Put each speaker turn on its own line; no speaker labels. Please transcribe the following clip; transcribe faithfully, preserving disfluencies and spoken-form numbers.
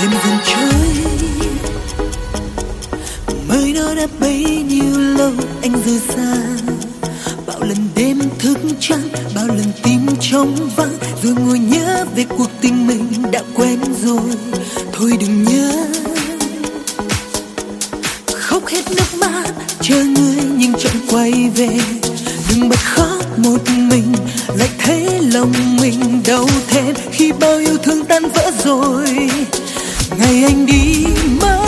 đêm dần trôi, mới đó đã bấy nhiêu lâu anh rời xa. Bao lần đêm thức trắng, bao lần tim trống vắng, rồi ngồi nhớ về cuộc tình mình đã quen rồi. Thôi đừng nhớ, khóc hết nước mắt chờ người nhưng chẳng quay về. Đừng bật khóc một mình, lại thấy lòng mình đau thêm khi bao yêu thương tan vỡ rồi. Ngày anh đi mất